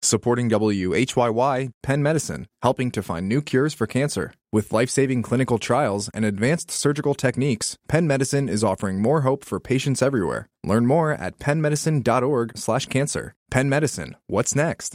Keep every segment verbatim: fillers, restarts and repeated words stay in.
Supporting W H Y Y, Penn Medicine, helping to find new cures for cancer. With life-saving clinical trials and advanced surgical techniques, Penn Medicine is offering more hope for patients everywhere. Learn more at pennmedicine.org slash cancer. Penn Medicine, what's next?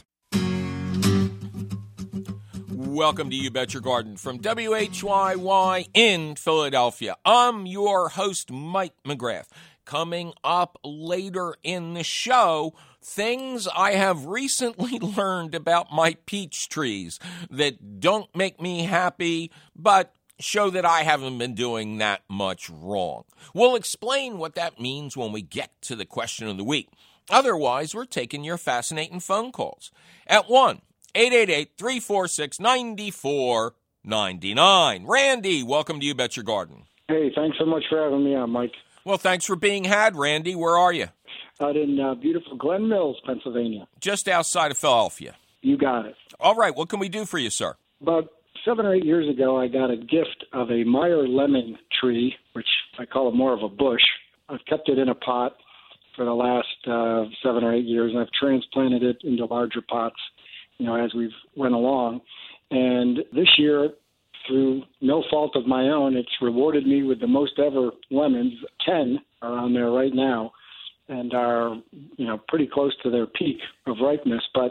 Welcome to You Bet Your Garden from W H Y Y in Philadelphia. I'm your host, Mike McGrath. Coming up later in the show, things I have recently learned about my peach trees that don't make me happy, but show that I haven't been doing that much wrong. We'll explain what that means when we get to the question of the week. Otherwise, we're taking your fascinating phone calls at one eight eight eight, three four six, nine four nine nine. Randy, welcome to You Bet Your Garden. Hey, thanks so much for having me on, Mike. Well, thanks for being had, Randy. Where are you? Out in uh, beautiful Glen Mills, Pennsylvania. Just outside of Philadelphia. You got it. All right. What can we do for you, sir? About seven or eight years ago, I got a gift of a Meyer lemon tree, which I call it more of a bush. I've kept it in a pot for the last uh, seven or eight years, and I've transplanted it into larger pots, you know, as we've went along. And this year, through no fault of my own, it's rewarded me with the most ever lemons. Ten are on there right now and are, you know, pretty close to their peak of ripeness. But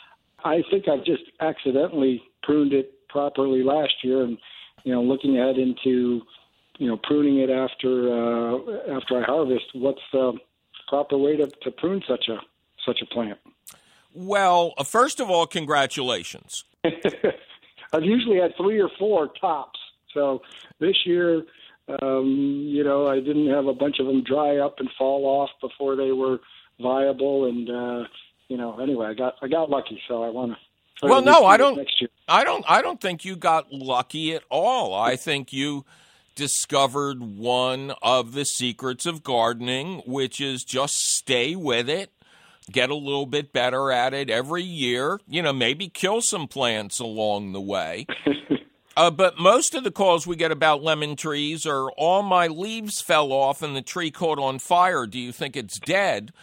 I think I've just accidentally pruned it properly last year, and, you know, looking ahead into, you know, pruning it after uh, after I harvest, what's the proper way to, to prune such a such a plant? Well, uh, first of all, congratulations. I've usually had three or four tops. So this year, um, you know, I didn't have a bunch of them dry up and fall off before they were viable. And, uh, you know, anyway, I got I got lucky. So I want to. Well, no, I don't. Next year. I don't. I don't think you got lucky at all. I think you discovered one of the secrets of gardening, which is just stay with it. Get a little bit better at it every year. You know, maybe kill some plants along the way. uh, but most of the calls we get about lemon trees are all my leaves fell off and the tree caught on fire. Do you think it's dead?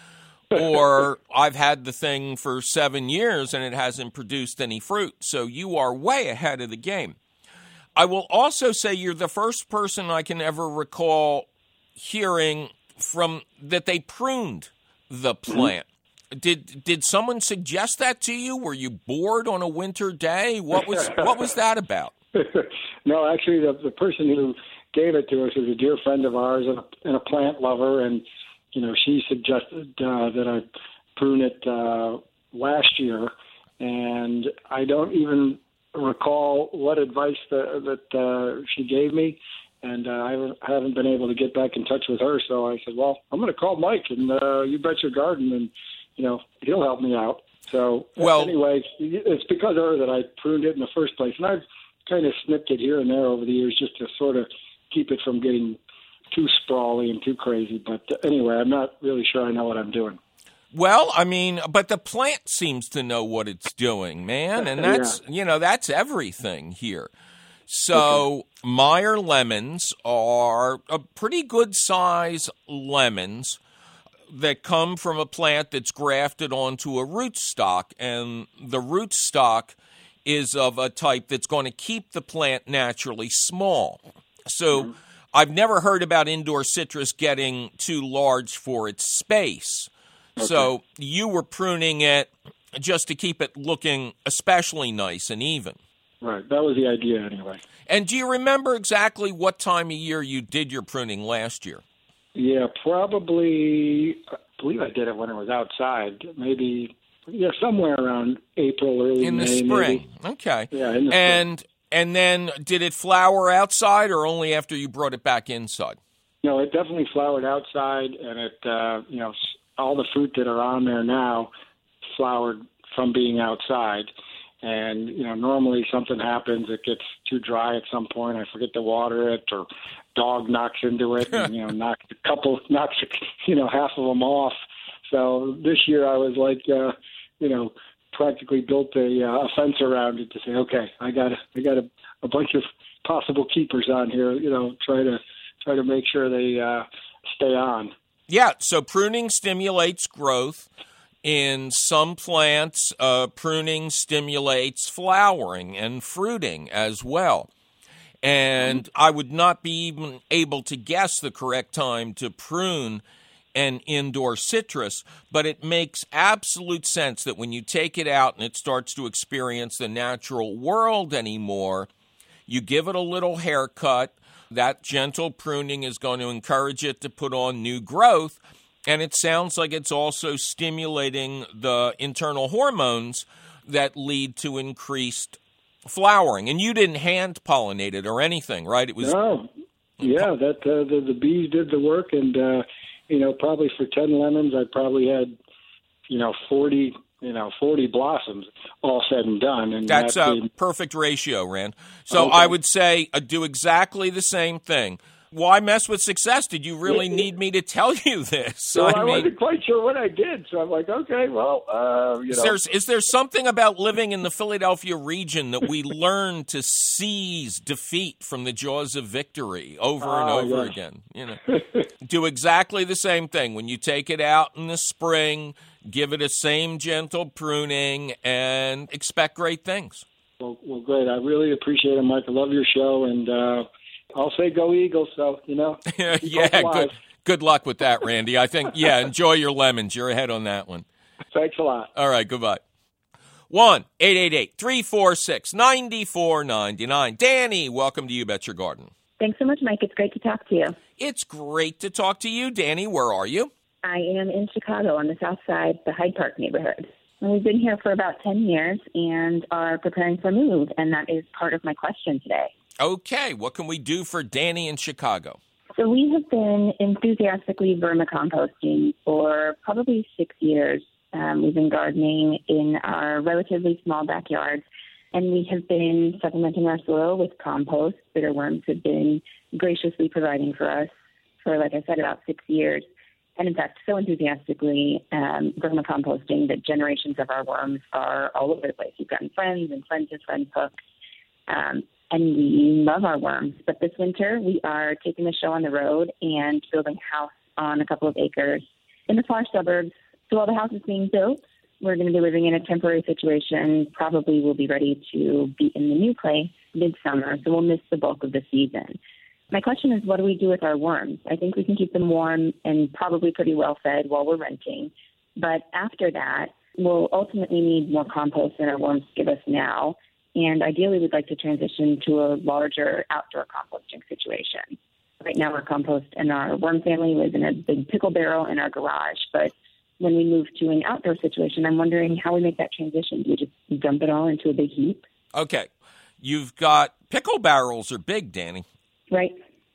Or I've had the thing for seven years and it hasn't produced any fruit. So you are way ahead of the game. I will also say you're the first person I can ever recall hearing from that they pruned the plant. Did did someone suggest that to you? Were you bored on a winter day? What was what was that about? No, actually, the the person who gave it to us is a dear friend of ours and a, and a plant lover, and you know she suggested uh, that I prune it uh, last year, and I don't even recall what advice that that uh, she gave me, and uh, I haven't, haven't been able to get back in touch with her. So I said, well, I'm going to call Mike, and uh, You Bet Your Garden, and you know, he'll help me out. So well, anyway, it's because of her that I pruned it in the first place. And I've kind of snipped it here and there over the years just to sort of keep it from getting too sprawly and too crazy. But anyway, I'm not really sure I know what I'm doing. Well, I mean, but the plant seems to know what it's doing, man. And that's, yeah. you know, that's everything here. So okay. Meyer lemons are a pretty good size lemons that come from a plant that's grafted onto a rootstock, and the rootstock is of a type that's going to keep the plant naturally small. So mm-hmm. I've never heard about indoor citrus getting too large for its space. Okay. So you were pruning it just to keep it looking especially nice and even. Right. That was the idea anyway. And do you remember exactly what time of year you did your pruning last year? Yeah, probably, I believe I did it when it was outside, maybe, yeah, somewhere around April, early in the May, spring. Maybe. Okay. Yeah, in the and, spring. And then did it flower outside or only after you brought it back inside? No, it definitely flowered outside, and it, uh, you know, all the fruit that are on there now flowered from being outside. And, you know, normally something happens, it gets too dry at some point, I forget to water it, or dog knocks into it, and, you know, knocks a couple, knocks, you know, half of them off. So this year I was like, uh, you know, practically built a, uh, a fence around it to say, okay, I got, I got a, a bunch of possible keepers on here, you know, try to, try to make sure they uh, stay on. Yeah, so pruning stimulates growth. In some plants, uh, pruning stimulates flowering and fruiting as well. And I would not be even able to guess the correct time to prune an indoor citrus, but it makes absolute sense that when you take it out and it starts to experience the natural world anymore, you give it a little haircut. That gentle pruning is going to encourage it to put on new growth. And it sounds like it's also stimulating the internal hormones that lead to increased flowering. And you didn't hand pollinate it or anything, right? It was no, yeah. That uh, the the bees did the work, and uh, you know, probably for ten lemons, I probably had you know forty you know forty blossoms, all said and done. And that's that a being... perfect ratio, Rand. So okay. I would say uh, do exactly the same thing. Why mess with success? Did you really need me to tell you this? Well, I, I mean, wasn't quite sure what I did, so I'm like, okay, well, uh, you is know. There's, is there something about living in the Philadelphia region that we learn to seize defeat from the jaws of victory over and Oh, over yes. again? You know, do exactly the same thing. When you take it out in the spring, give it a same gentle pruning, and expect great things. Well, well, great. I really appreciate it, Mike. I love your show, and uh, I'll say go Eagles, so, you know. yeah, good, good luck with that, Randy. I think, yeah, enjoy your lemons. You're ahead on that one. Thanks a lot. All right, goodbye. one eight eight eight, three four six, nine four nine nine. Danny, welcome to You Bet Your Garden. Thanks so much, Mike. It's great to talk to you. It's great to talk to you, Danny. Where are you? I am in Chicago on the south side, the Hyde Park neighborhood. And we've been here for about ten years and are preparing for a move, and that is part of my question today. Okay, what can we do for Danny in Chicago? So we have been enthusiastically vermicomposting for probably six years. Um, we've been gardening in our relatively small backyards, and we have been supplementing our soil with compost. Bitter worms have been graciously providing for us for, like I said, about six years. And in fact, so enthusiastically um, vermicomposting that generations of our worms are all over the place. We've gotten friends and friends of friends hooked. Um, And we love our worms. But this winter, we are taking the show on the road and building a house on a couple of acres in the far suburbs. So while the house is being built, we're going to be living in a temporary situation. Probably we'll be ready to be in the new place midsummer, so we'll miss the bulk of the season. My question is, what do we do with our worms? I think we can keep them warm and probably pretty well fed while we're renting. But after that, we'll ultimately need more compost than our worms give us now. And ideally, we'd like to transition to a larger outdoor composting situation. Right now, our compost and our worm family live in a big pickle barrel in our garage. But when we move to an outdoor situation, I'm wondering how we make that transition. Do we just dump it all into a big heap? Okay. You've got pickle barrels are big, Danny. Right.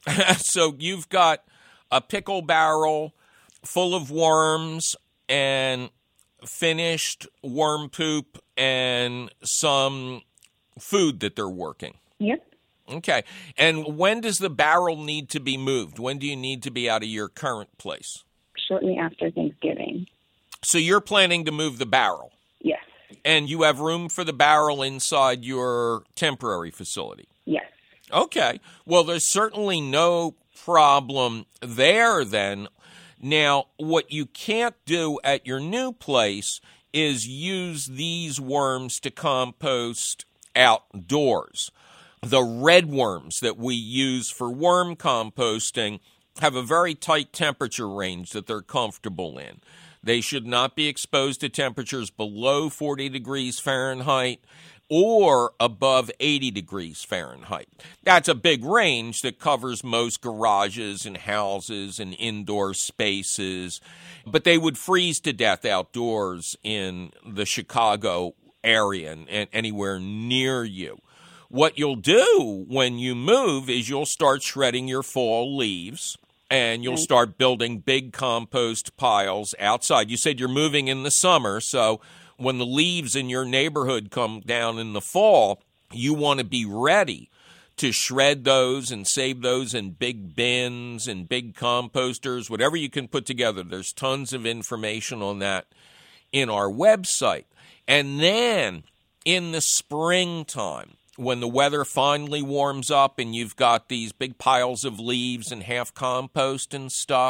So you've got a pickle barrel full of worms and finished worm poop and some food that they're working. Yep. Okay. And when does the barrel need to be moved? When do you need to be out of your current place? Shortly after Thanksgiving. So you're planning to move the barrel? Yes. And you have room for the barrel inside your temporary facility? Yes. Okay. Well, there's certainly no problem there then. Now, what you can't do at your new place is use these worms to compost outdoors. The red worms that we use for worm composting have a very tight temperature range that they're comfortable in. They should not be exposed to temperatures below forty degrees Fahrenheit or above eighty degrees Fahrenheit. That's a big range that covers most garages and houses and indoor spaces, but they would freeze to death outdoors in the Chicago area and, and anywhere near you. What you'll do when you move is you'll start shredding your fall leaves, and you'll start building big compost piles outside. You said you're moving in the summer, so when the leaves in your neighborhood come down in the fall, you want to be ready to shred those and save those in big bins and big composters, whatever you can put together. There's tons of information on that in our website. And then in the springtime, when the weather finally warms up and you've got these big piles of leaves and half compost and stuff,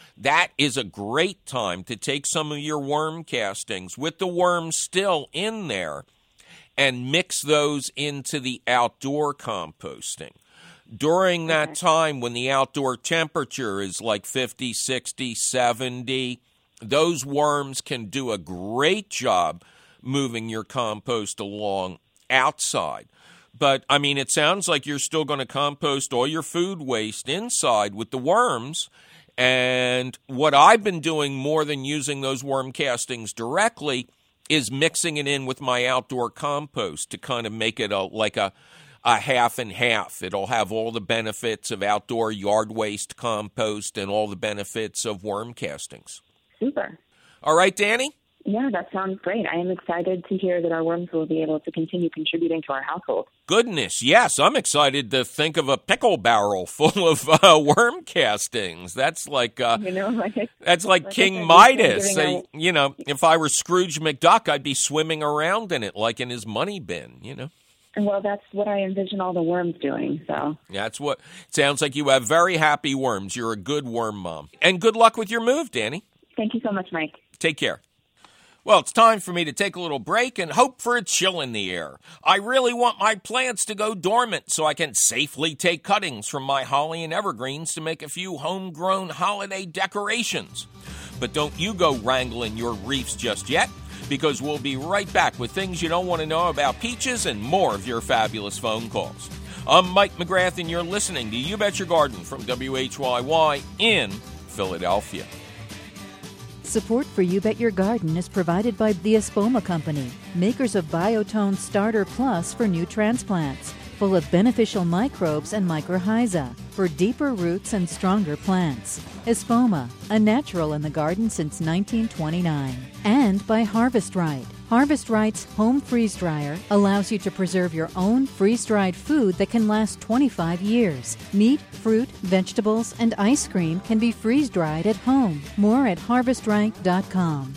that is a great time to take some of your worm castings with the worms still in there and mix those into the outdoor composting. During that time when the outdoor temperature is like fifty, sixty, seventy, those worms can do a great job moving your compost along outside. But, I mean, it sounds like you're still going to compost all your food waste inside with the worms. And what I've been doing more than using those worm castings directly is mixing it in with my outdoor compost to kind of make it a, like a, a half and half. It'll have all the benefits of outdoor yard waste compost and all the benefits of worm castings. Super. All right, Danny? Yeah, that sounds great. I am excited to hear that our worms will be able to continue contributing to our household. Goodness, yes. I'm excited to think of a pickle barrel full of uh, worm castings. That's like uh, you know, like, that's like, like King Midas. Uh, you know, if I were Scrooge McDuck, I'd be swimming around in it like in his money bin, you know. Well, that's what I envision all the worms doing, so. That's what it sounds like. You have very happy worms. You're a good worm mom. And good luck with your move, Danny. Thank you so much, Mike. Take care. Well, it's time for me to take a little break and hope for a chill in the air. I really want my plants to go dormant so I can safely take cuttings from my holly and evergreens to make a few homegrown holiday decorations. But don't you go wrangling your reefs just yet, because we'll be right back with things you don't want to know about peaches and more of your fabulous phone calls. I'm Mike McGrath, and you're listening to You Bet Your Garden from W H Y Y in Philadelphia. Support for You Bet Your Garden is provided by the Espoma Company, makers of Biotone Starter Plus for new transplants, full of beneficial microbes and mycorrhiza for deeper roots and stronger plants. Espoma, a natural in the garden since nineteen twenty-nine. And by Harvest Right. Harvest Right's home freeze dryer allows you to preserve your own freeze-dried food that can last twenty-five years. Meat, fruit, vegetables, and ice cream can be freeze-dried at home. More at harvest right dot com.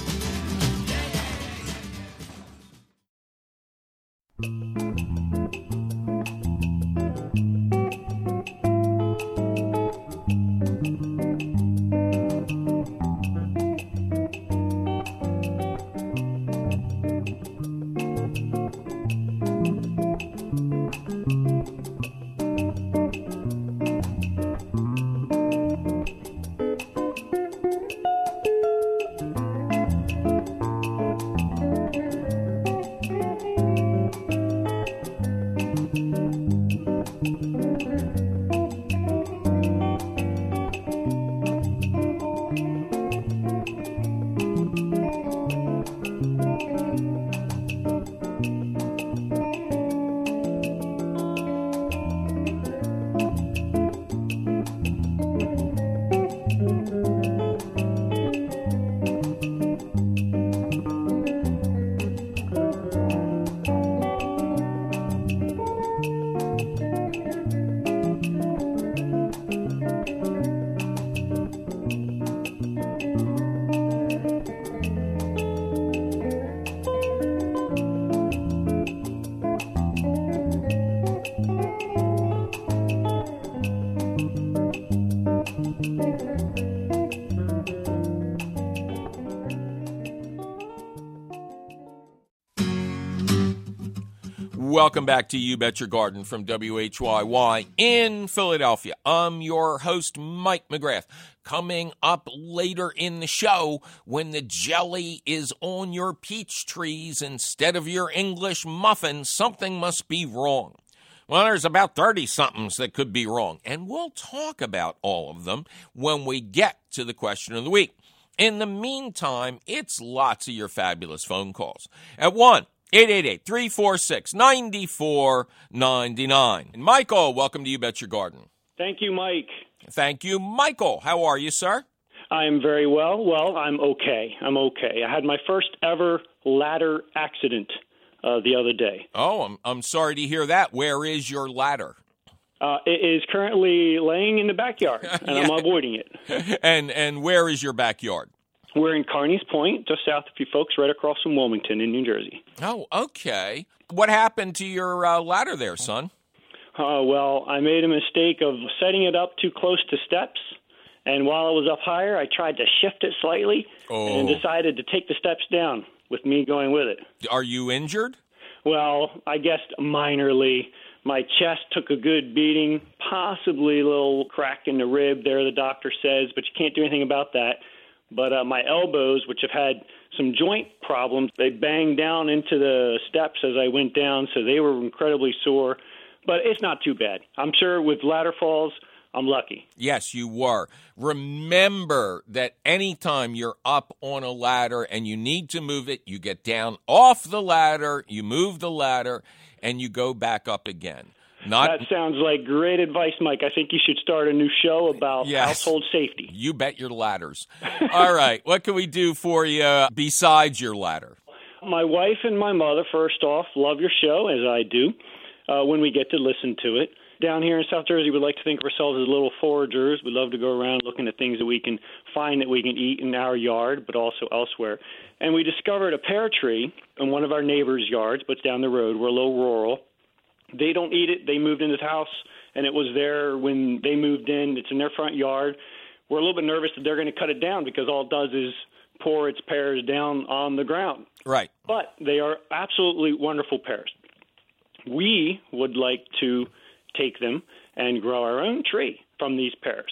Welcome back to You Bet Your Garden from W H Y Y in Philadelphia. I'm your host, Mike McGrath. Coming up later in the show, when the jelly is on your peach trees instead of your English muffin, something must be wrong. Well, there's about thirty-somethings that could be wrong, and we'll talk about all of them when we get to the question of the week. In the meantime, it's lots of your fabulous phone calls. At one eight eight eight, three four six, nine four nine nine. And Michael, welcome to You Bet Your Garden. Thank you, Mike. Thank you, Michael. How are you, sir? I am very well. Well, I'm okay. I'm okay. I had my first ever ladder accident uh, the other day. Oh, I'm I'm sorry to hear that. Where is your ladder? Uh, it is currently laying in the backyard, and yeah. I'm avoiding it. And and where is your backyard? We're in Carneys Point, just south of you folks, right across from Wilmington in New Jersey. Oh, okay. What happened to your uh, ladder there, son? Uh, well, I made a mistake of setting it up too close to steps, And while I was up higher, I tried to shift it slightly oh. and decided to take the steps down with me going with it. Are you injured? Well, I guess minorly. My chest took a good beating, possibly a little crack in the rib there, the doctor says, but you can't do anything about that. But uh, my elbows, which have had some joint problems, they banged down into the steps as I went down, so they were incredibly sore. But it's not too bad. I'm sure with ladder falls, I'm lucky. Yes, you were. Remember that anytime you're up on a ladder and you need to move it, you get down off the ladder, you move the ladder, and you go back up again. Not, that sounds like great advice, Mike. I think you should start a new show about yes, household safety. You bet your ladders. All right, what can we do for you besides your ladder? My wife and my mother, first off, love your show, as I do, uh, when we get to listen to it. Down here in South Jersey, we like to think of ourselves as little foragers. We love to go around looking at things that we can find that we can eat in our yard, but also elsewhere. And we discovered a pear tree in one of our neighbors' yards, but it's down the road. We're a little rural. They don't eat it. They moved into the house, and it was there when they moved in. It's in their front yard. We're a little bit nervous that they're going to cut it down because all it does is pour its pears down on the ground. Right. But they are absolutely wonderful pears. We would like to take them and grow our own tree from these pears.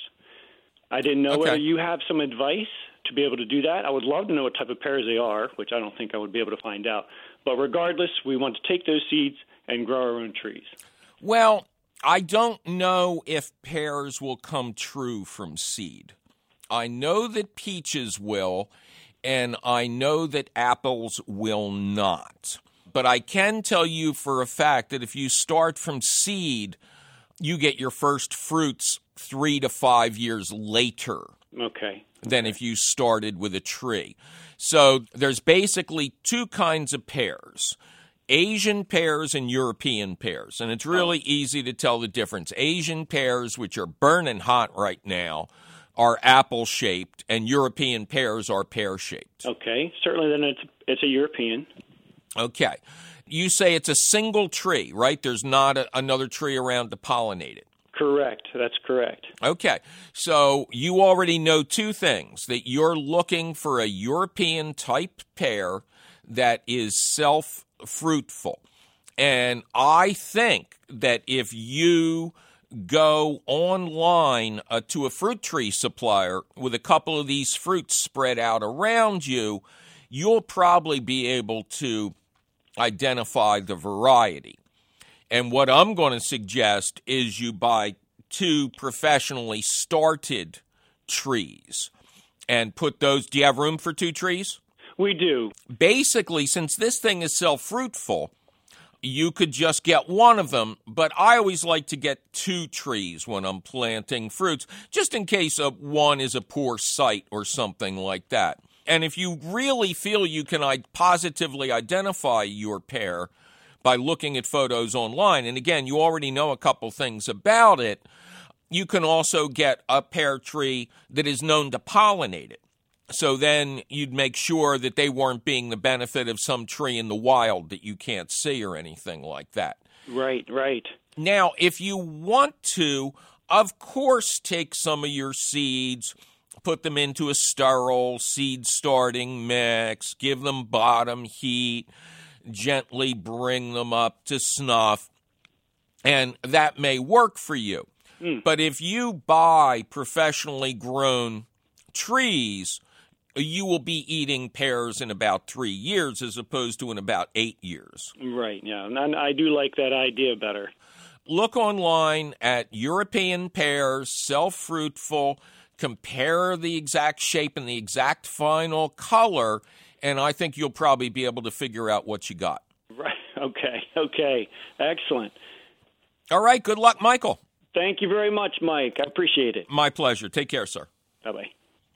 I didn't know okay. whether you have some advice to be able to do that. I would love to know what type of pears they are, which I don't think I would be able to find out. But regardless, we want to take those seeds and grow our own trees. Well, I don't know if pears will come true from seed. I know that peaches will, and I know that apples will not. But I can tell you for a fact that if you start from seed, you get your first fruits three to five years later. Okay. Than if you started with a tree. So there's basically two kinds of pears, Asian pears and European pears. And it's really easy to tell the difference. Asian pears, which are burning hot right now, are apple-shaped, and European pears are pear-shaped. Okay. Certainly then it's, it's a European. Okay. You say it's a single tree, right? There's not a, another tree around to pollinate it. Correct. That's correct. Okay. So you already know two things, that you're looking for a European-type pear that is self-fruitful. And I think that if you go online uh, to a fruit tree supplier with a couple of these fruits spread out around you, you'll probably be able to identify the variety. And what I'm going to suggest is you buy two professionally started trees and put those. Do you have room for two trees? We do. Basically, since this thing is self-fruitful, you could just get one of them, but I always like to get two trees when I'm planting fruits, just in case uh, one is a poor site or something like that. And if you really feel you can positively identify your pear by looking at photos online, and again, you already know a couple things about it, you can also get a pear tree that is known to pollinate it. So then you'd make sure that they weren't being the benefit of some tree in the wild that you can't see or anything like that. Right, right. Now, if you want to, of course, take some of your seeds, put them into a sterile seed-starting mix, give them bottom heat, gently bring them up to snuff, and that may work for you. Mm. But if you buy professionally grown trees, you will be eating pears in about three years as opposed to in about eight years. Right, yeah, and I do like that idea better. Look online at European pears, self-fruitful, compare the exact shape and the exact final color, and I think you'll probably be able to figure out what you got. Right. Okay. Okay. Excellent. All right. Good luck, Michael. Thank you very much, Mike. I appreciate it. My pleasure. Take care, sir. Bye-bye.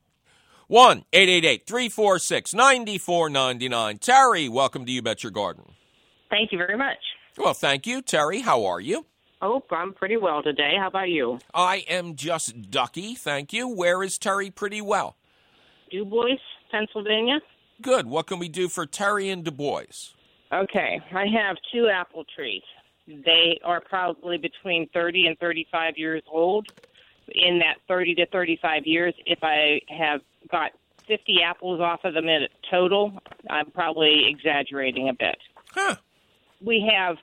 one eight eight eight, three four six, nine four nine nine. Terry, welcome to You Bet Your Garden. Thank you very much. Well, thank you. Terry, how are you? Oh, I'm pretty well today. How about you? I am just ducky, thank you. Where is Terry pretty well? Du Bois, Pennsylvania. Good. What can we do for Terry in Du Bois? Okay. I have two apple trees. They are probably between thirty and thirty-five years old. in that thirty to thirty-five years, if I have got fifty apples off of them in total, I'm probably exaggerating a bit. Huh. We have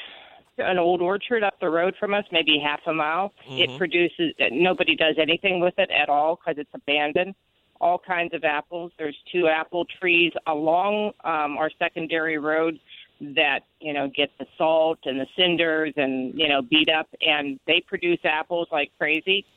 an old orchard up the road from us, maybe half a mile. Mm-hmm. It produces, nobody does anything with it at all because it's abandoned. All kinds of apples. There's two apple trees along um, our secondary road that, you know, get the salt and the cinders and, you know, beat up, and they produce apples like crazy.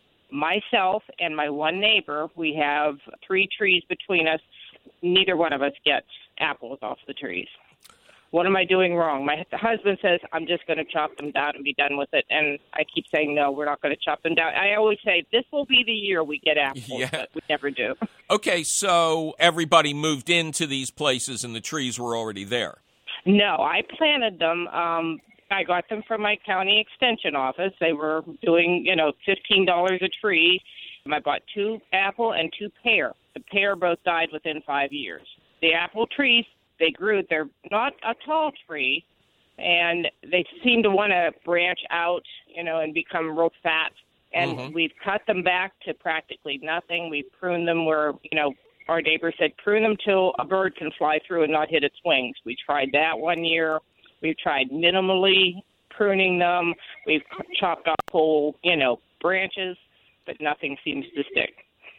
Myself and my one neighbor, we have three trees between us. Neither one of us gets apples off the trees. What am I doing wrong? My husband says, I'm just going to chop them down and be done with it. And I keep saying, no, we're not going to chop them down. I always say, this will be the year we get apples, yeah. but we never do. Okay, so everybody moved into these places and the trees were already there. No, I planted them. Um, I got them from my county extension office. They were doing, you know, fifteen dollars a tree. I bought two apple and two pear. The pear both died within five years. The apple trees, they grew. They're not a tall tree, and they seem to want to branch out, you know, and become real fat. And mm-hmm. we've cut them back to practically nothing. We've pruned them where, you know, our neighbor said prune them till a bird can fly through and not hit its wings. We tried that one year. We've tried minimally pruning them. We've chopped off whole, you know, branches, but nothing seems to stick.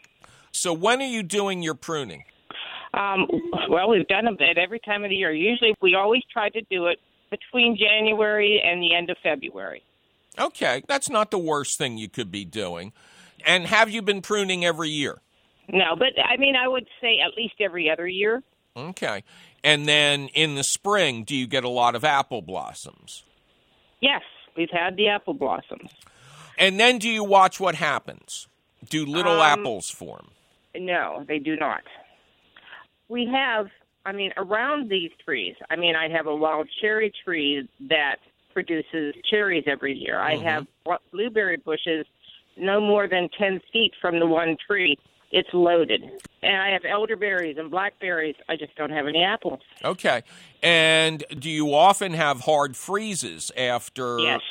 So when are you doing your pruning? Um, well, we've done a bit every time of the year. Usually we always try to do it between January and the end of February. Okay, that's not the worst thing you could be doing. And have you been pruning every year? No, but, I mean, I would say at least every other year. Okay. And then in the spring, do you get a lot of apple blossoms? Yes, we've had the apple blossoms. And then do you watch what happens? Do little Um, apples form? No, they do not. We have, I mean, around these trees, I mean, I have a wild cherry tree that produces cherries every year. Mm-hmm. I have blueberry bushes no more than ten feet from the one tree. It's loaded. And I have elderberries and blackberries. I just don't have any apples. Okay. And do you often have hard freezes after? Yes.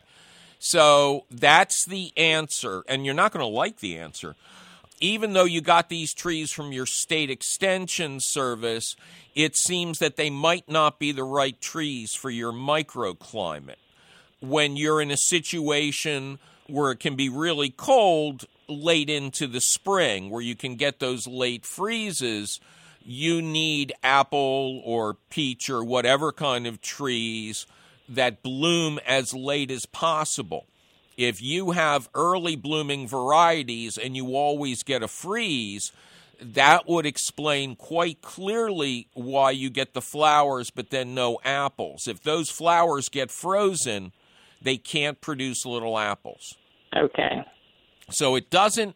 So that's the answer. And you're not going to like the answer. Even though you got these trees from your state extension service, it seems that they might not be the right trees for your microclimate. When you're in a situation where it can be really cold late into the spring, where you can get those late freezes, you need apple or peach or whatever kind of trees that bloom as late as possible. If you have early blooming varieties and you always get a freeze, that would explain quite clearly why you get the flowers but then no apples. If those flowers get frozen, they can't produce little apples. Okay. So it doesn't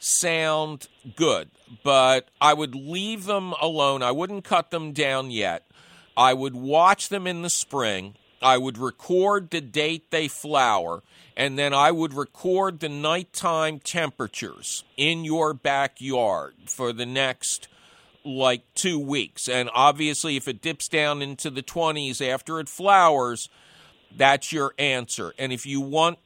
sound good, but I would leave them alone. I wouldn't cut them down yet. I would watch them in the spring. I would record the date they flower, and then I would record the nighttime temperatures in your backyard for the next, like, two weeks. And obviously, if it dips down into the twenties after it flowers, that's your answer. And if you want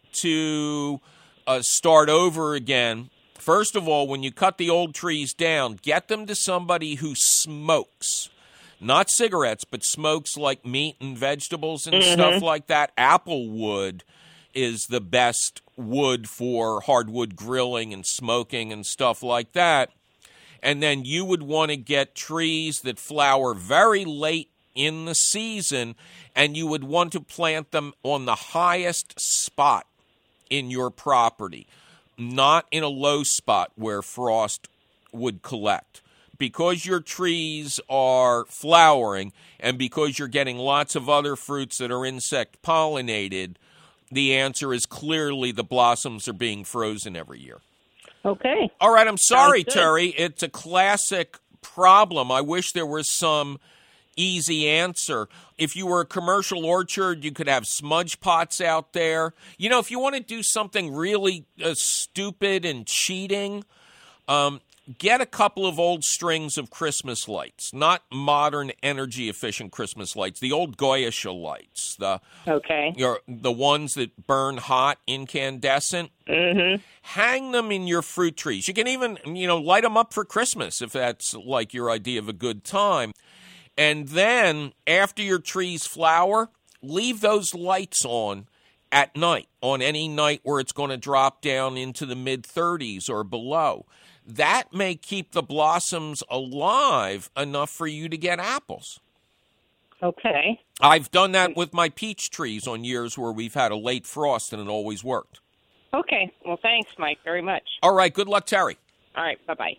to uh, start over again, first of all, when you cut the old trees down, get them to somebody who smokes. Not cigarettes, but smokes like meat and vegetables and mm-hmm. stuff like that. Apple wood is the best wood for hardwood grilling and smoking and stuff like that. And then you would want to get trees that flower very late in the season, and you would want to plant them on the highest spot in your property, not in a low spot where frost would collect. Because your trees are flowering and because you're getting lots of other fruits that are insect pollinated, the answer is clearly the blossoms are being frozen every year. Okay. All right, I'm sorry, Terry. It's a classic problem. I wish there was some easy answer. If you were a commercial orchard, you could have smudge pots out there. You know, if you want to do something really uh, stupid and cheating, um, get a couple of old strings of Christmas lights, not modern energy-efficient Christmas lights, the old Goyisha lights, the Okay. your, the ones that burn hot, incandescent. Mm-hmm. Hang them in your fruit trees. You can even, you know, light them up for Christmas if that's like your idea of a good time. And then after your trees flower, leave those lights on at night, on any night where it's going to drop down into the mid thirties or below. That may keep the blossoms alive enough for you to get apples. Okay. I've done that with my peach trees on years where we've had a late frost, and it always worked. Okay. Well, thanks, Mike, very much. All right. Good luck, Terry. All right. Bye-bye.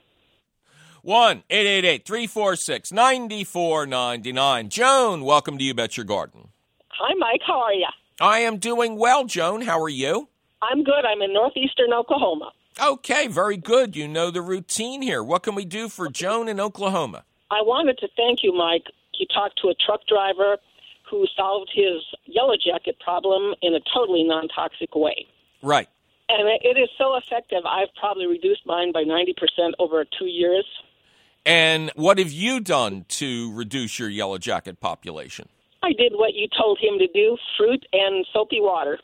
one eight eight eight, three four six, nine four nine nine. Joan, welcome to You Bet Your Garden. Hi, Mike. How are you? I am doing well, Joan. How are you? I'm good. I'm in northeastern Oklahoma. Okay, very good. You know the routine here. What can we do for Joan in Oklahoma? I wanted to thank you, Mike. You talked to a truck driver who solved his yellow jacket problem in a totally non-toxic way. Right. And it is so effective. I've probably reduced mine by ninety percent over two years. And what have you done to reduce your yellow jacket population? I did what you told him to do, fruit and soapy water.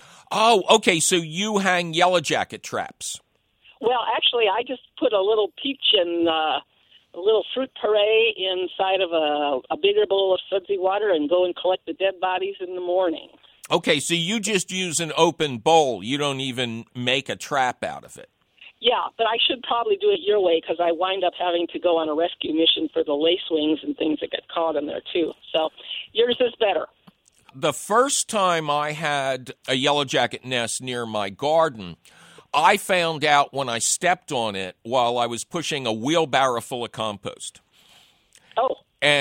Oh, okay, so you hang yellow jacket traps. Well, actually, I just put a little peach and uh, a little fruit puree inside of a, a bigger bowl of sudsy water and go and collect the dead bodies in the morning. Okay, so you just use an open bowl. You don't even make a trap out of it. Yeah, but I should probably do it your way because I wind up having to go on a rescue mission for the lacewings and things that get caught in there, too. So yours is better. The first time I had a yellow jacket nest near my garden, I found out when I stepped on it while I was pushing a wheelbarrow full of compost. Oh.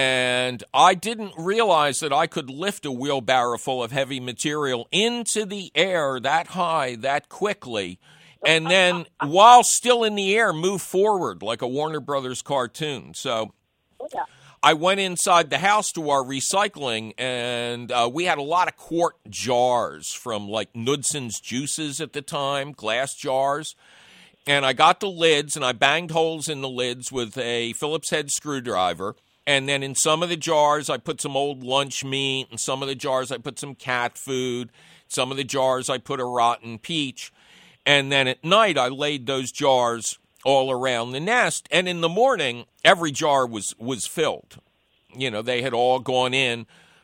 And I didn't realize that I could lift a wheelbarrow full of heavy material into the air that high, that quickly, and then while still in the air, move forward like a Warner Brothers cartoon. So yeah. I went inside the house to our recycling, and uh, we had a lot of quart jars from like Knudson's Juices at the time, glass jars. And I got the lids, and I banged holes in the lids with a Phillips head screwdriver. And then in some of the jars, I put some old lunch meat. In some of the jars, I put some cat food. Some of the jars, I put a rotten peach. And then at night, I laid those jars all around the nest. And in the morning, every jar was, was filled. You know, they had all gone in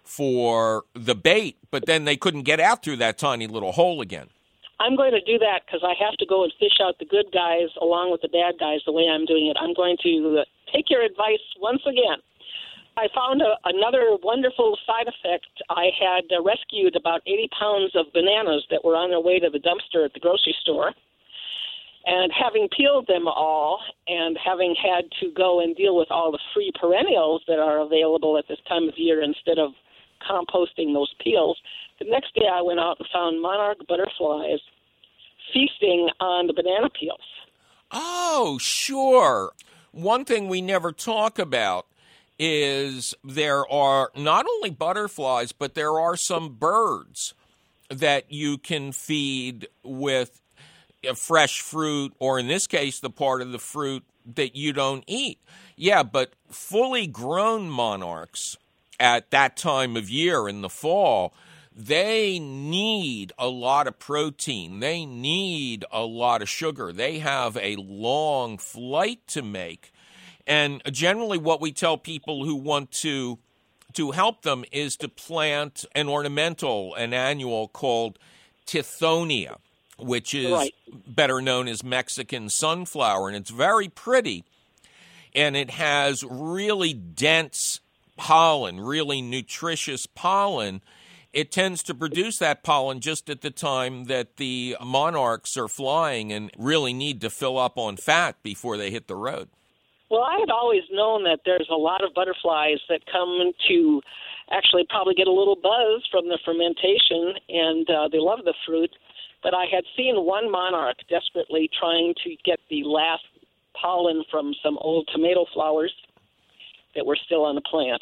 for the bait, but then they couldn't get out through that tiny little hole again. I'm going to do that because I have to go and fish out the good guys along with the bad guys the way I'm doing it. I'm going to take your advice once again. I found a, another wonderful side effect. I had uh, rescued about eighty pounds of bananas that were on their way to the dumpster at the grocery store. And having peeled them all and having had to go and deal with all the free perennials that are available at this time of year instead of composting those peels, the next day I went out and found monarch butterflies feasting on the banana peels. Oh, sure. One thing we never talk about is there are not only butterflies, but there are some birds that you can feed with fresh fruit, or in this case, the part of the fruit that you don't eat. Yeah, but fully grown monarchs at that time of year in the fall, they need a lot of protein. They need a lot of sugar. They have a long flight to make. And generally what we tell people who want to to help them is to plant an ornamental, an annual called Tithonia, which is right. better known as Mexican sunflower. And it's very pretty. And it has really dense pollen, really nutritious pollen. It tends to produce that pollen just at the time that the monarchs are flying and really need to fill up on fat before they hit the road. Well, I had always known that there's a lot of butterflies that come to actually probably get a little buzz from the fermentation, and uh, they love the fruit. But I had seen one monarch desperately trying to get the last pollen from some old tomato flowers that were still on the plant.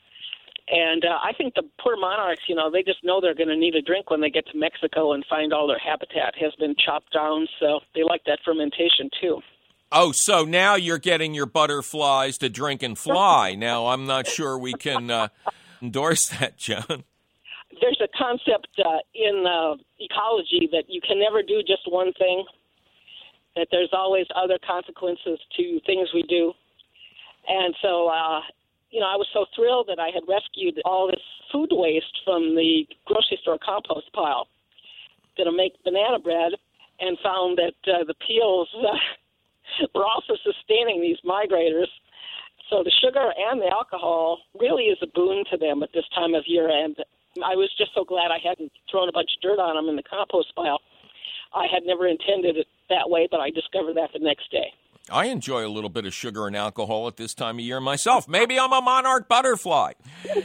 And uh, I think the poor monarchs, you know, they just know they're going to need a drink when they get to Mexico and find all their habitat has been chopped down, so they like that fermentation too. Oh, so now you're getting your butterflies to drink and fly. Now, I'm not sure we can uh, endorse that, Joan. There's a concept uh, in uh, ecology that you can never do just one thing, that there's always other consequences to things we do. And so, uh, you know, I was so thrilled that I had rescued all this food waste from the grocery store compost pile, going to make banana bread, and found that uh, the peels uh, were also sustaining these migrators. So the sugar and the alcohol really is a boon to them at this time of year, and I was just so glad I hadn't thrown a bunch of dirt on them in the compost pile. I had never intended it that way, but I discovered that the next day. I enjoy a little bit of sugar and alcohol at this time of year myself. Maybe I'm a monarch butterfly.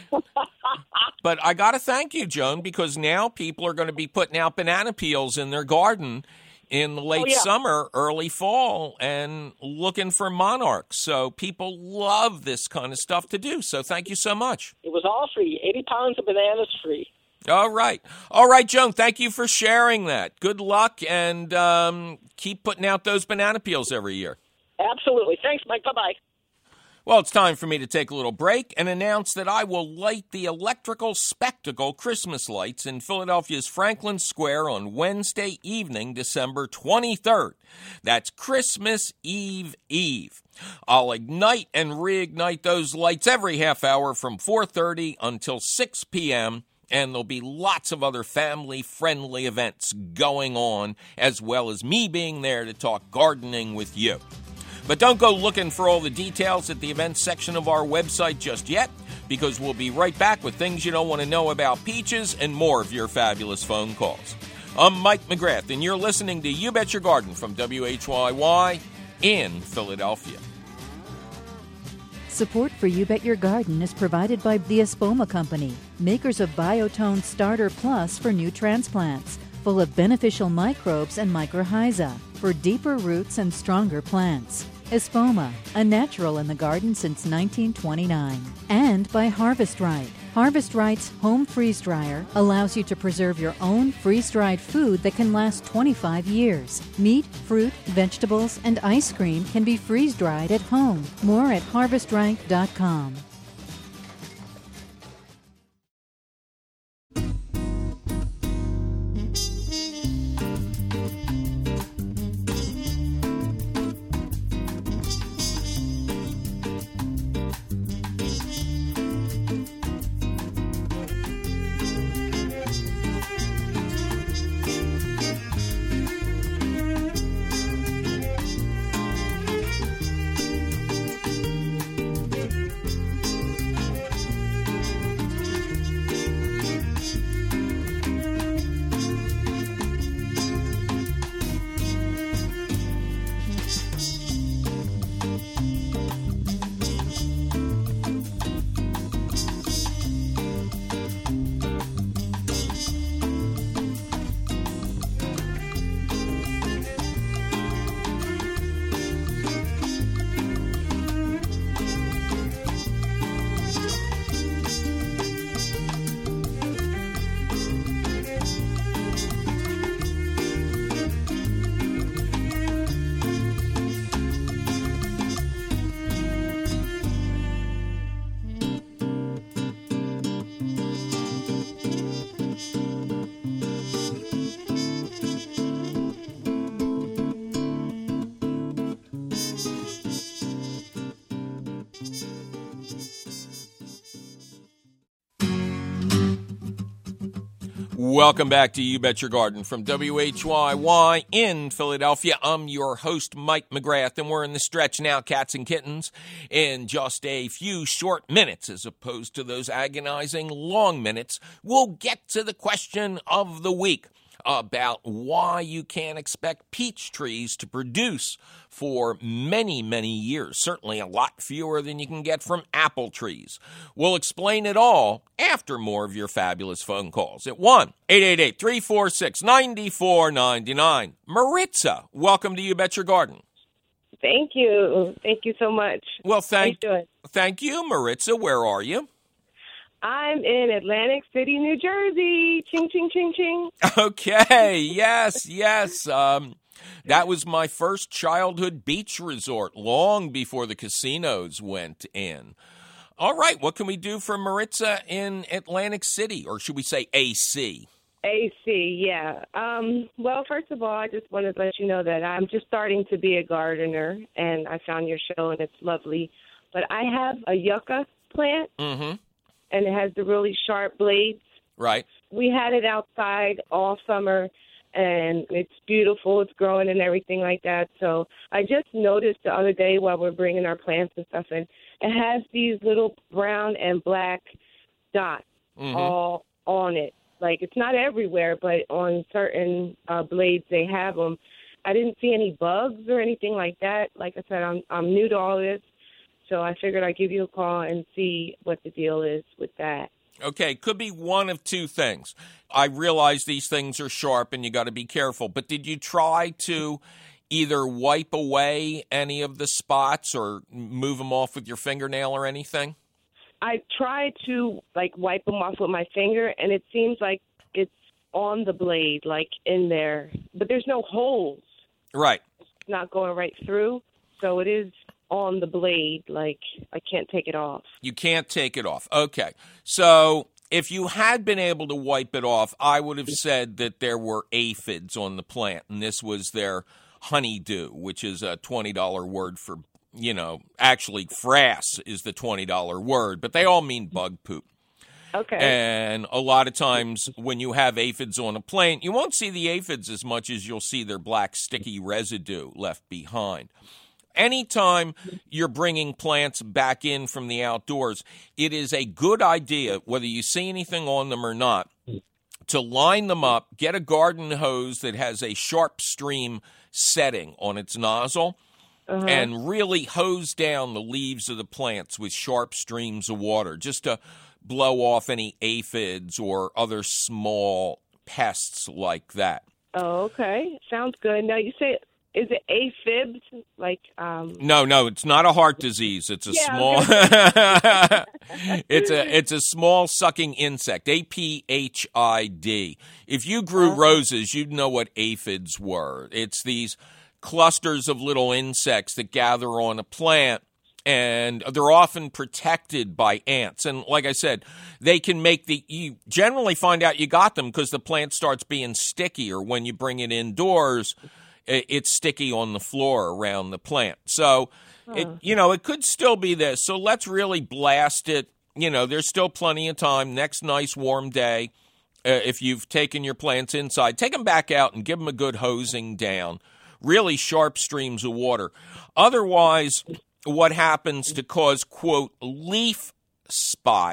But I got to thank you, Joan, because now people are going to be putting out banana peels in their garden in the late oh, yeah. summer, early fall, and looking for monarchs. So people love this kind of stuff to do. So thank you so much. It was all free. eighty pounds of bananas free. All right. All right, Joan, thank you for sharing that. Good luck, and um, keep putting out those banana peels every year. Absolutely. Thanks, Mike. Bye-bye. Well, it's time for me to take a little break and announce that I will light the Electrical Spectacle Christmas lights in Philadelphia's Franklin Square on Wednesday evening, December twenty-third. That's Christmas Eve Eve. I'll ignite and reignite those lights every half hour from four thirty until six p.m., and there'll be lots of other family-friendly events going on, as well as me being there to talk gardening with you. But don't go looking for all the details at the events section of our website just yet, because we'll be right back with things you don't want to know about peaches and more of your fabulous phone calls. I'm Mike McGrath, and you're listening to You Bet Your Garden from W H Y Y in Philadelphia. Support for You Bet Your Garden is provided by the Espoma Company, makers of Biotone Starter Plus for new transplants, full of beneficial microbes and mycorrhiza for deeper roots and stronger plants. Espoma, a natural in the garden since nineteen twenty-nine. And by Harvest Right. Harvest Right's home freeze dryer allows you to preserve your own freeze-dried food that can last twenty-five years. Meat, fruit, vegetables, and ice cream can be freeze-dried at home. More at harvest right dot com. Welcome back to You Bet Your Garden from W H Y Y in Philadelphia. I'm your host, Mike McGrath, and we're in the stretch now, cats and kittens, in just a few short minutes, as opposed to those agonizing long minutes. We'll get to the question of the week about why you can't expect peach trees to produce for many, many years, certainly a lot fewer than you can get from apple trees. We'll explain it all after more of your fabulous phone calls at one eight eight eight, three four six, nine four nine nine. Maritza, welcome to You Bet Your Garden. Thank you. Thank you so much. Well, thank, thank you, Maritza. Where are you? I'm in Atlantic City, New Jersey. Ching, ching, ching, ching. Okay. Yes, yes. Um, That was my first childhood beach resort long before the casinos went in. All right, what can we do for Maritza in Atlantic City, or should we say A C? A C, yeah. Um, well, first of all, I just wanted to let you know that I'm just starting to be a gardener, and I found your show, and it's lovely. But I have a yucca plant, mm-hmm. and it has the really sharp blades. Right. We had it outside all summer, and it's beautiful. It's growing and everything like that. So I just noticed the other day while we're bringing our plants and stuff in, it has these little brown and black dots mm-hmm. all on it. Like, it's not everywhere, but on certain uh, blades they have them. I didn't see any bugs or anything like that. Like I said, I'm I'm new to all this, so I figured I'd give you a call and see what the deal is with that. Okay, could be one of two things. I realize these things are sharp and you got to be careful, but did you try to either wipe away any of the spots or move them off with your fingernail or anything? I tried to, like, wipe them off with my finger, and it seems like it's on the blade, like, in there. But there's no holes. Right. It's not going right through, so it is on the blade. Like, I can't take it off. You can't take it off. Okay. So if you had been able to wipe it off, I would have said that there were aphids on the plant, and this was their honeydew, which is a twenty dollars word for, you know, actually frass is the twenty dollars word, but they all mean bug poop. Okay. And a lot of times when you have aphids on a plant, you won't see the aphids as much as you'll see their black sticky residue left behind. Anytime you're bringing plants back in from the outdoors, it is a good idea, whether you see anything on them or not, to line them up, get a garden hose that has a sharp stream setting on its nozzle, uh-huh. and really hose down the leaves of the plants with sharp streams of water, just to blow off any aphids or other small pests like that. Oh, okay. Sounds good. Now, you say, is it aphids? Like, um... No, no, it's not a heart disease. It's a yeah, small It's a it's a small sucking insect, A P H I D. If you grew uh-huh. roses, you'd know what aphids were. It's these clusters of little insects that gather on a plant, and they're often protected by ants. And like I said, they can make the, you generally find out you got them because the plant starts being sticky, or when you bring it indoors, it's sticky on the floor around the plant. So, huh. it, you know, it could still be this. So let's really blast it. You know, there's still plenty of time. Next nice warm day, uh, if you've taken your plants inside, take them back out and give them a good hosing down. Really sharp streams of water. Otherwise, what happens to cause, quote, leaf spot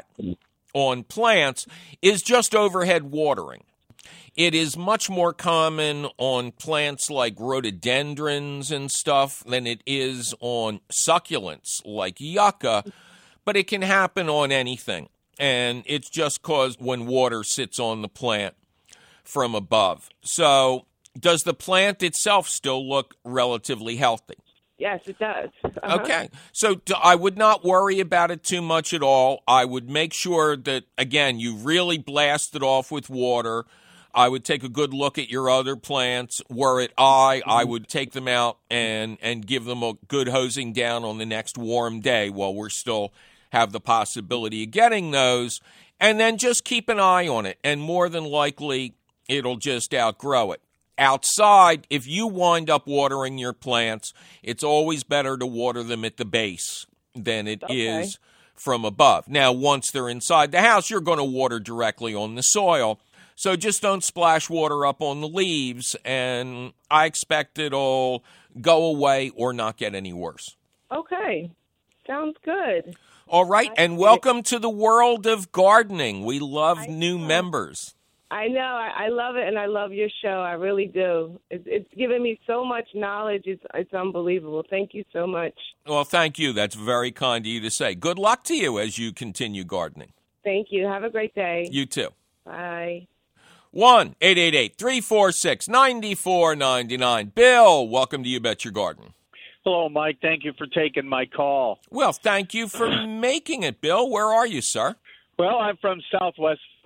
on plants is just overhead watering. It is much more common on plants like rhododendrons and stuff than it is on succulents like yucca, but it can happen on anything. And it's just caused when water sits on the plant from above. So does the plant itself still look relatively healthy? Yes, it does. Uh-huh. Okay. So I would not worry about it too much at all. I would make sure that, again, you really blast it off with water. I would take a good look at your other plants. Were it I, I would take them out and, and give them a good hosing down on the next warm day while we're still have the possibility of getting those. And then just keep an eye on it. And more than likely, it'll just outgrow it. Outside, if you wind up watering your plants, it's always better to water them at the base than it okay. is from above. Now, once they're inside the house, you're going to water directly on the soil. So just don't splash water up on the leaves, and I expect it'll go away or not get any worse. Okay. Sounds good. All right, and welcome to the world of gardening. We love new members. I know. I, I love it, and I love your show. I really do. It's, it's given me so much knowledge. It's, it's unbelievable. Thank you so much. Well, thank you. That's very kind of you to say. Good luck to you as you continue gardening. Thank you. Have a great day. You too. Bye. one eight eight eight, three four six, nine four nine nine. Bill, welcome to You Bet Your Garden. Hello, Mike. Thank you for taking my call. Well, thank you for making it, Bill. Where are you, sir? Well, I'm from Southwest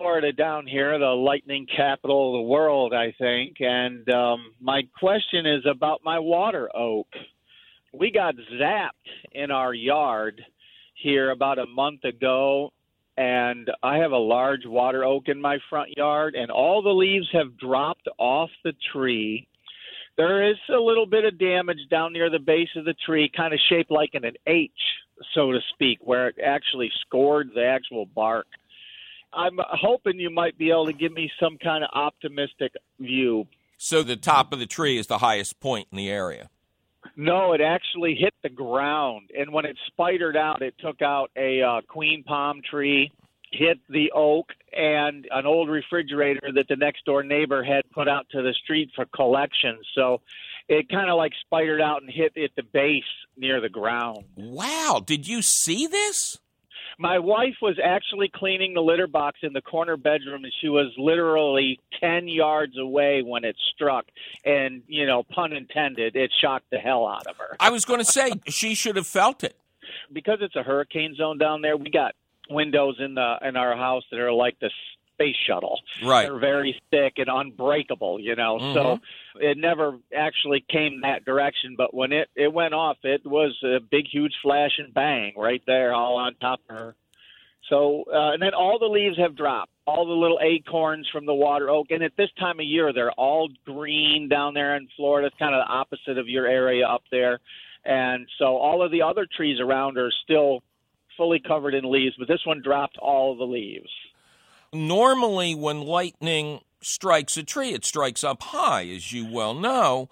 Florida down here, the lightning capital of the world, I think. And um, my question is about my water oak. We got zapped in our yard here about a month ago, and I have a large water oak in my front yard, and all the leaves have dropped off the tree. There is a little bit of damage down near the base of the tree, kind of shaped like in an H, so to speak, where it actually scored the actual bark. I'm hoping you might be able to give me some kind of optimistic view. So the top of the tree is the highest point in the area? No, it actually hit the ground, and when it spidered out, it took out a uh, queen palm tree, hit the oak, and an old refrigerator that the next-door neighbor had put out to the street for collection. So it kind of like spidered out and hit at the base near the ground. Wow. Did you see this? My wife was actually cleaning the litter box in the corner bedroom, and she was literally ten yards away when it struck. And, you know, pun intended, it shocked the hell out of her. I was going to say, she should have felt it. Because it's a hurricane zone down there, we got windows in the in our house that are like the space shuttle. Right. They're very thick and unbreakable, you know. Mm-hmm. So it never actually came that direction. But when it, it went off, it was a big, huge flash and bang right there all on top of her. So, uh, and then all the leaves have dropped, all the little acorns from the water oak. And at this time of year, they're all green down there in Florida. It's kind of the opposite of your area up there. And so all of the other trees around are still fully covered in leaves, but this one dropped all the leaves. Normally, when lightning strikes a tree, it strikes up high, as you well know,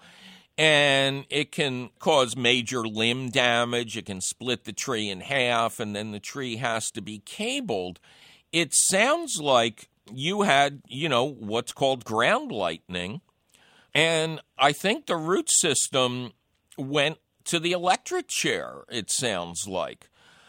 and it can cause major limb damage. It can split the tree in half, and then the tree has to be cabled. It sounds like you had, you know, what's called ground lightning, and I think the root system went to the electric chair, it sounds like.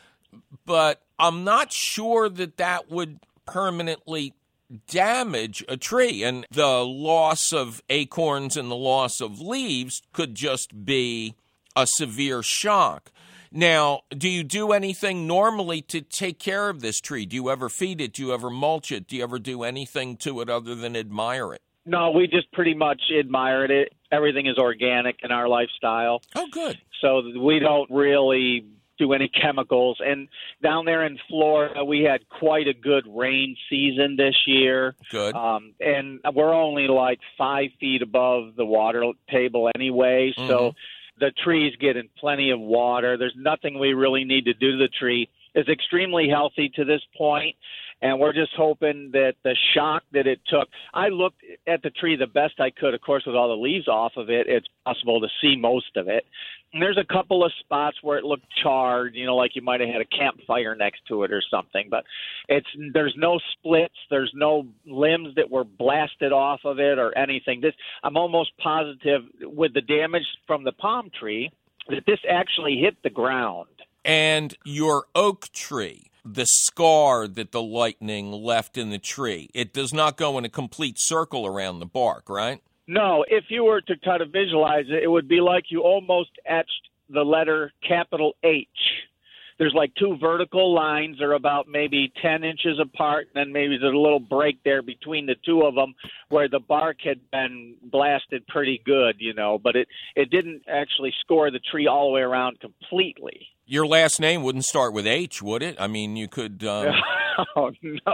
But I'm not sure that that would permanently damage a tree. And the loss of acorns and the loss of leaves could just be a severe shock. Now, do you do anything normally to take care of this tree? Do you ever feed it? Do you ever mulch it? Do you ever do anything to it other than admire it? No, we just pretty much admired it. Everything is organic in our lifestyle. Oh, good. So we don't really do any chemicals. And down there in Florida, we had quite a good rain season this year. Good. Um, and we're only like five feet above the water table anyway, mm-hmm. so the tree's getting plenty of water. There's nothing we really need to do to the tree. It's extremely healthy to this point, and we're just hoping that the shock that it took – I looked at the tree the best I could. Of course, with all the leaves off of it, it's possible to see most of it. And there's a couple of spots where it looked charred, you know, like you might have had a campfire next to it or something. But it's there's no splits. There's no limbs that were blasted off of it or anything. This I'm almost positive with the damage from the palm tree that this actually hit the ground. And your oak tree, the scar that the lightning left in the tree, it does not go in a complete circle around the bark, right? No, if you were to try to visualize it, it would be like you almost etched the letter capital H. There's like two vertical lines. They're about maybe ten inches apart, and then maybe there's a little break there between the two of them where the bark had been blasted pretty good, you know, but it, it didn't actually score the tree all the way around completely. Your last name wouldn't start with H, would it? I mean, you could... Um... oh, no.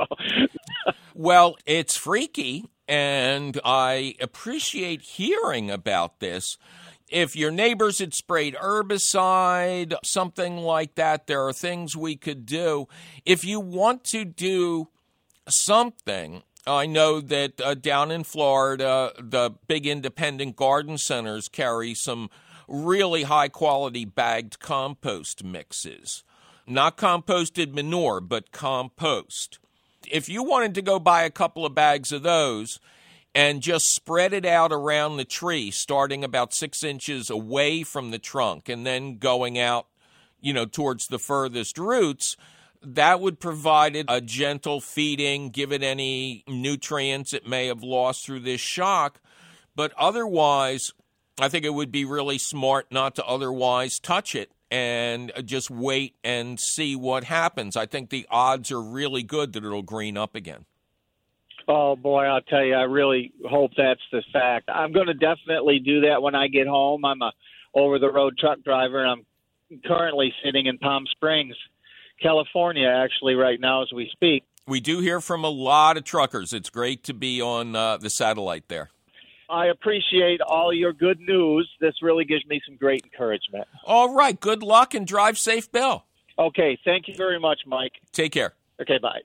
Well, it's freaky, and I appreciate hearing about this. If your neighbors had sprayed herbicide, something like that, there are things we could do. If you want to do something, I know that uh, down in Florida, the big independent garden centers carry some really high-quality bagged compost mixes. Not composted manure, but compost. If you wanted to go buy a couple of bags of those and just spread it out around the tree, starting about six inches away from the trunk and then going out, you know, towards the furthest roots, that would provide it a gentle feeding, give it any nutrients it may have lost through this shock. But otherwise, I think it would be really smart not to otherwise touch it and just wait and see what happens. I think the odds are really good that it'll green up again. Oh, boy, I'll tell you, I really hope that's the fact. I'm going to definitely do that when I get home. I'm a over-the-road truck driver, and I'm currently sitting in Palm Springs, California, actually, right now as we speak. We do hear from a lot of truckers. It's great to be on uh, the satellite there. I appreciate all your good news. This really gives me some great encouragement. All right. Good luck and drive safe, Bill. Okay. Thank you very much, Mike. Take care. Okay, bye.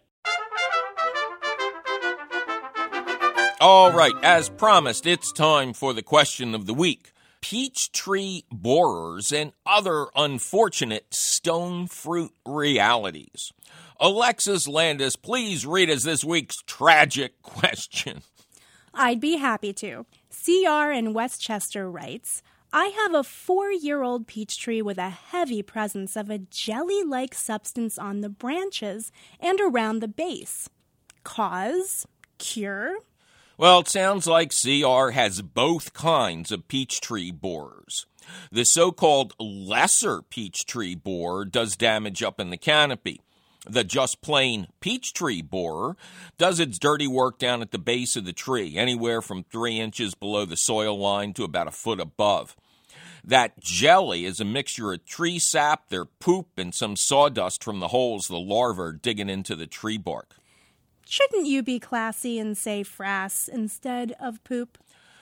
All right. As promised, it's time for the question of the week. Peach tree borers and other unfortunate stone fruit realities. Alexis Landis, please read us this week's tragic question. I'd be happy to. C R in Westchester writes, I have a four-year-old peach tree with a heavy presence of a jelly-like substance on the branches and around the base. Cause? Cure? Well, it sounds like C R has both kinds of peach tree borers. The so-called lesser peach tree borer does damage up in the canopy. The just plain peach tree borer does its dirty work down at the base of the tree, anywhere from three inches below the soil line to about a foot above. That jelly is a mixture of tree sap, their poop, and some sawdust from the holes the larvae are digging into the tree bark. Shouldn't you be classy and say frass instead of poop?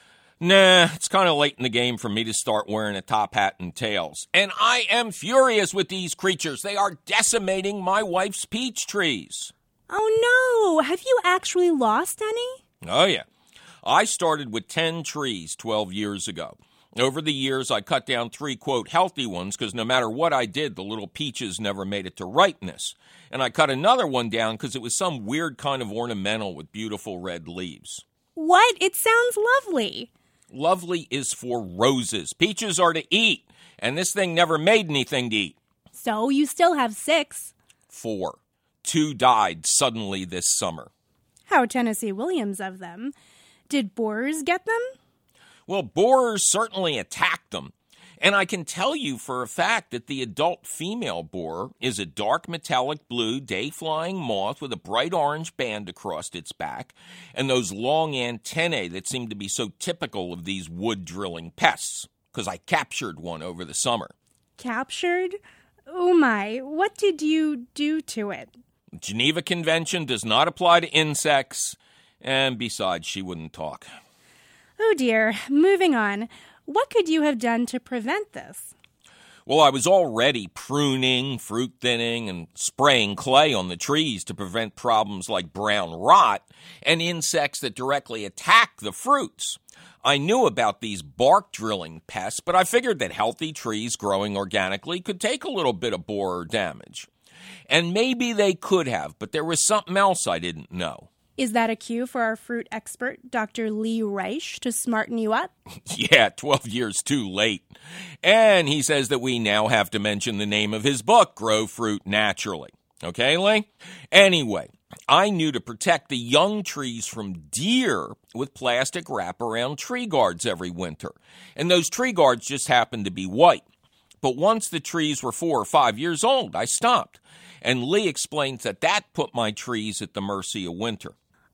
Nah, it's kind of late in the game for me to start wearing a top hat and tails. And I am furious with these creatures. They are decimating my wife's peach trees. Oh, no. Have you actually lost any? Oh, yeah. I started with ten trees twelve years ago. Over the years, I cut down three, quote, healthy ones because no matter what I did, the little peaches never made it to ripeness. And I cut another one down because it was some weird kind of ornamental with beautiful red leaves. What? It sounds lovely. Lovely is for roses. Peaches are to eat, and this thing never made anything to eat. So you still have six. Four. Two died suddenly this summer. How Tennessee Williams of them. Did borers get them? Well, borers certainly attacked them. And I can tell you for a fact that the adult female borer is a dark metallic blue day-flying moth with a bright orange band across its back and those long antennae that seem to be so typical of these wood-drilling pests, because I captured one over the summer. Captured? Oh my, what did you do to it? The Geneva Convention does not apply to insects, and besides, she wouldn't talk. Oh dear, moving on. What could you have done to prevent this? Well, I was already pruning, fruit thinning, and spraying clay on the trees to prevent problems like brown rot and insects that directly attack the fruits. I knew about these bark drilling pests, but I figured that healthy trees growing organically could take a little bit of borer damage. And maybe they could have, but there was something else I didn't know. Is that a cue for our fruit expert, Doctor Lee Reich, to smarten you up? Yeah, twelve years too late. And he says that we now have to mention the name of his book, Grow Fruit Naturally. Okay, Lee? Anyway, I knew to protect the young trees from deer with plastic wraparound tree guards every winter. And those tree guards just happened to be white. But once the trees were four or five years old, I stopped. And Lee explains that that put my trees at the mercy of winter.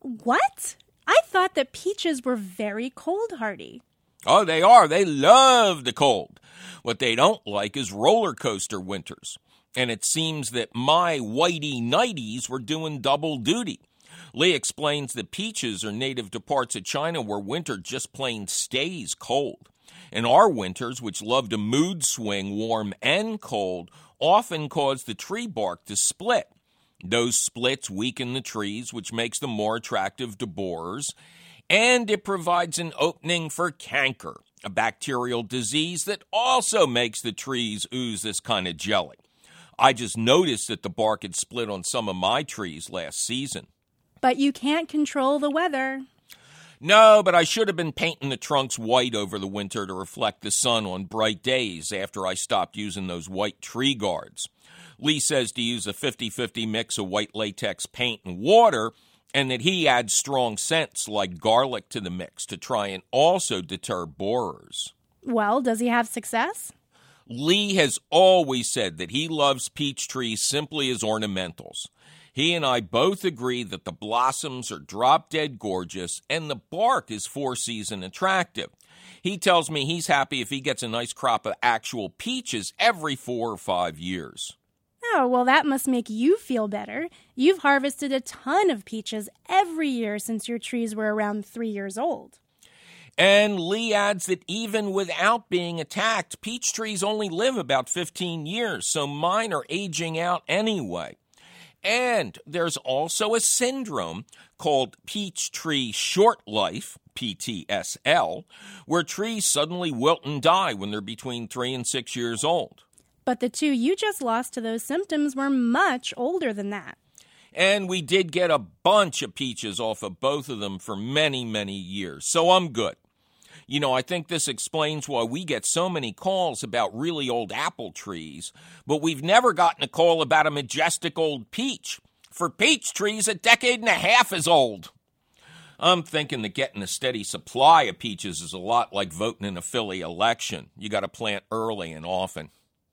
What? I thought that peaches were very cold hardy. Oh, they are. They love the cold. What they don't like is roller coaster winters. And it seems that my whitey-nighties were doing double duty. Lee explains that peaches are native to parts of China where winter just plain stays cold. And our winters, which love to mood swing warm and cold, often cause the tree bark to split. Those splits weaken the trees, which makes them more attractive to borers, and it provides an opening for canker, a bacterial disease that also makes the trees ooze this kind of jelly. I just noticed that the bark had split on some of my trees last season. But you can't control the weather. No, but I should have been painting the trunks white over the winter to reflect the sun on bright days after I stopped using those white tree guards. Lee says to use a fifty-fifty mix of white latex paint and water, and that he adds strong scents like garlic to the mix to try and also deter borers. Well, does he have success? Lee has always said that he loves peach trees simply as ornamentals. He and I both agree that the blossoms are drop-dead gorgeous and the bark is four-season attractive. He tells me he's happy if he gets a nice crop of actual peaches every four or five years. Oh, well, that must make you feel better. You've harvested a ton of peaches every year since your trees were around three years old. And Lee adds that even without being attacked, peach trees only live about fifteen years, so mine are aging out anyway. And there's also a syndrome called peach tree short life, P T S L, where trees suddenly wilt and die when they're between three and six years old. But the two you just lost to those symptoms were much older than that. And we did get a bunch of peaches off of both of them for many, many years, so I'm good. You know, I think this explains why we get so many calls about really old apple trees, but we've never gotten a call about a majestic old peach. For peach trees, a decade and a half is old. I'm thinking that getting a steady supply of peaches is a lot like voting in a Philly election. You got to plant early and often.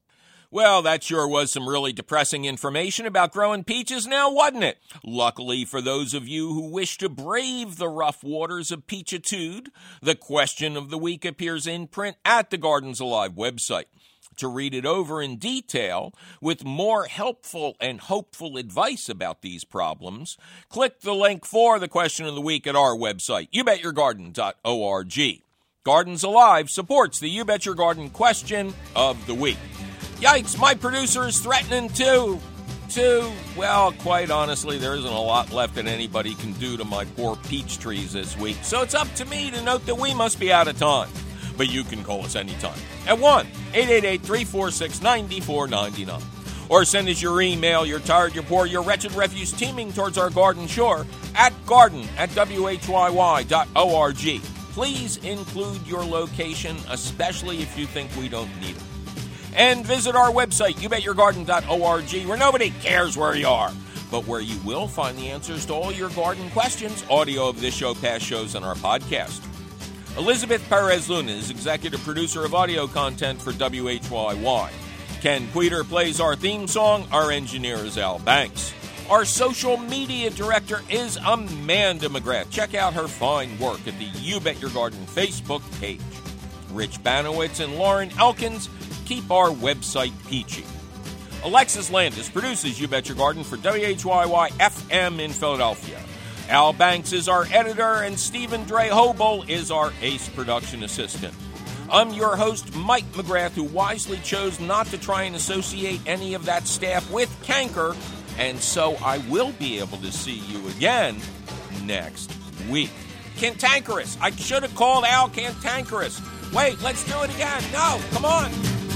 Well, that sure was some really depressing information about growing peaches now, wasn't it? Luckily for those of you who wish to brave the rough waters of peachitude, the question of the week appears in print at the Gardens Alive website. To read it over in detail, with more helpful and hopeful advice about these problems, click the link for the question of the week at our website, you bet your garden dot org. Gardens Alive supports the You Bet Your Garden question of the week. Yikes, my producer is threatening to, to, well, quite honestly, there isn't a lot left that anybody can do to my poor peach trees this week, so it's up to me to note that we must be out of time. But you can call us anytime at one eight eight eight, three four six, nine four nine nine. Or send us your email, you're tired, you're poor, your wretched refuse teeming towards our garden shore at garden at W H Y Y dot org. Please include your location, especially if you think we don't need it. And visit our website, you bet your garden dot org, where nobody cares where you are, but where you will find the answers to all your garden questions, audio of this show, past shows, and our podcast. Elizabeth Perez-Luna is executive producer of audio content for W H Y Y. Ken Queter plays our theme song. Our engineer is Al Banks. Our social media director is Amanda McGrath. Check out her fine work at the You Bet Your Garden Facebook page. Rich Banowitz and Lauren Elkins keep our website peachy. Alexis Landis produces You Bet Your Garden for W H Y Y F M in Philadelphia. Al Banks is our editor, and Stephen Dre Hobel is our ace production assistant. I'm your host, Mike McGrath, who wisely chose not to try and associate any of that staff with canker, and so I will be able to see you again next week. Cantankerous. I should have called Al Cantankerous. Wait, let's do it again. No, come on.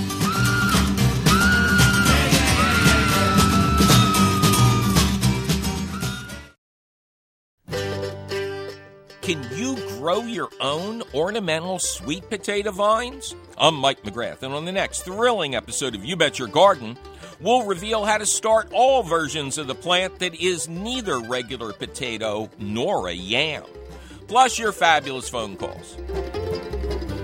Can you grow your own ornamental sweet potato vines? I'm Mike McGrath, and on the next thrilling episode of You Bet Your Garden, we'll reveal how to start all versions of the plant that is neither regular potato nor a yam. Plus your fabulous phone calls.